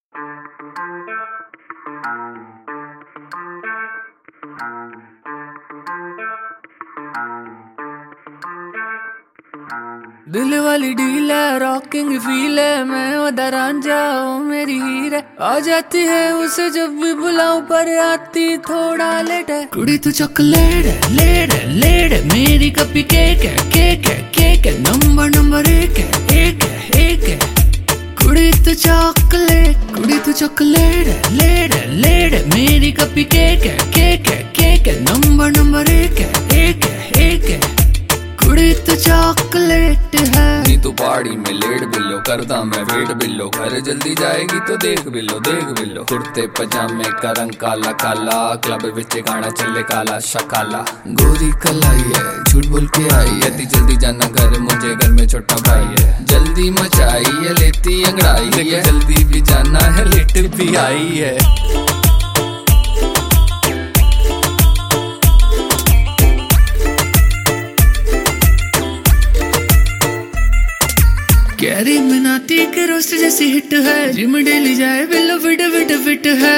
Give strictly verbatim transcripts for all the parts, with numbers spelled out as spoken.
दिल वाली डील है, रॉकिंग फील है, मैं वदा रांझा ओ मेरी हीर है। आ जाती है उसे जब भी बुलाऊं पर आती थोड़ा लेट है। कुड़ी तू चॉकलेट है, लेट है, लेट है, मेरी कपी केक है, केक है, केक है, नंबर नंबर एक है, एक है, एक है। कुड़ी तू चॉकलेट, कुड़ी तू चॉकलेट है, लेट है, लेट है, मेरी कपी केक है, केक है, केक है, नंबर नंबर एक है, एक है, एक है। कुड़ी तू चॉकलेट है। नी तू पहाड़ी में लेट बिल्लो, करदा मैं वेट बिल्लो, घर जल्दी जाएगी तो देख बिल्लो, देख बिल्लो। कुर्ते पजामे का रंग काला काला, क्लब विच गाना चले काला शकाला। गोरी कलाई है, झूठ बोल के आई है, ती जल्दी जाना घर, मुझे घर में छोटा भाई है। जल्दी मचाई है, लेती अंगड़ाई है, जल्दी भी जाना है, लेट भी आई है। कैरी मिनाती के रोस्ट जैसी हिट है, जिम डेली जाए बिल्लो फिट फिट फिट है।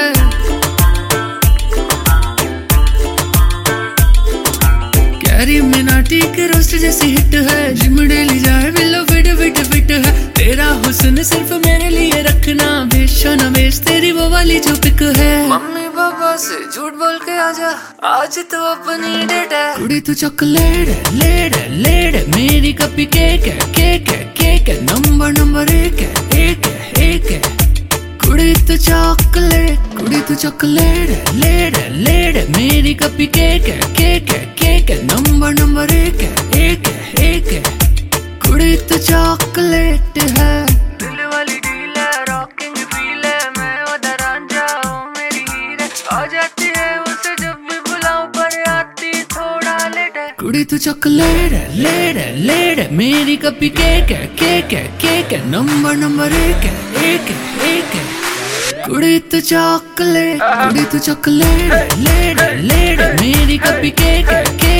कैरी मिनाती के रोस्ट जैसी हिट है, जिम डेली जाए बिल्लो फिट फिट फिट है। तेरा हुस्न सिर्फ मेरे लिए रखना, बेशो न बेश तेरी वो वाली जो पिक है। मम्मी पापा से झूठ बोल के आजा, आज तो अपनी डेट है। कुड़ी तू चॉकलेट है, लेट है, लेट है, मेरी कपी केक है, केक है, केक है, नंबर नंबर एक है, एक है, एक है। कुड़ी तू चॉकलेट, कुड़ी तू चॉकलेट है, लेट है, लेट है, मेरी कपी केक है, केक है, केक है, नंबर नंबर एक है, एक है, एक है। कुड़ी तू चॉकलेट है। दिल वाली डील है, रॉकिंग फील है, मैं वदा रांझा ओ मेरी हीर है। आ जाती है उसे जब भी बुलाऊं पर आती थोड़ा लेट है। कुड़ी तू चॉकलेट है, लेट है, लेट है, मेरी कपी केक है, केक है, केक है, नंबर नंबर एक है, एक है, एक है। कुड़ी तू चॉकलेट, कुड़ी तू चॉकलेट है, लेट है, लेट है, मेरी कपी केक है, केक